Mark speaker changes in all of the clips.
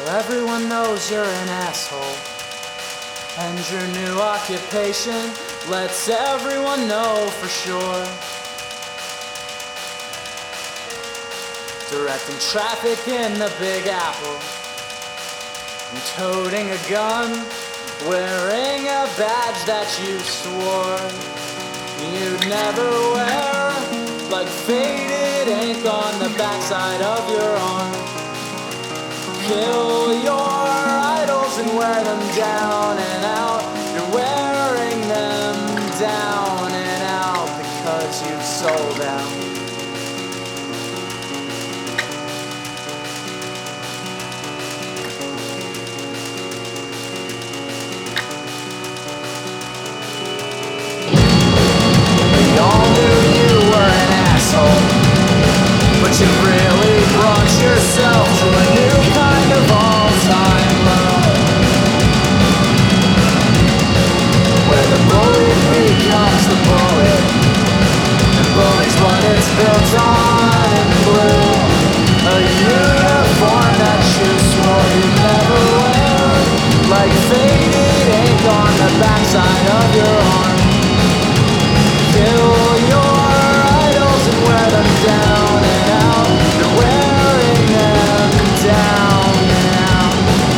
Speaker 1: Well, everyone knows you're an asshole, and your new occupation lets everyone know for sure. Directing traffic in the Big Apple, and toting a gun, wearing a badge that you swore you'd never wear, like faded ink on the backside of your arm. Kill your idols and wear them down and out. You're wearing them down and out because you've sold out. We all knew you were an asshole, but you really brought yourself to a new kind of all-time low, where the bully becomes the bullet, and bully's what it's built on in blue. A uniform that you swore you'd never wear, like faded ink on the backside of your arm. Kill your idols and wear them down and out. You're wearing them down and out.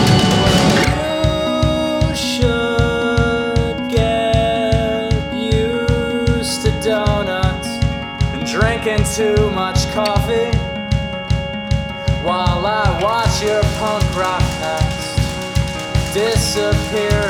Speaker 1: You should get used to donuts and drinking too much coffee, while I watch your punk rock past disappear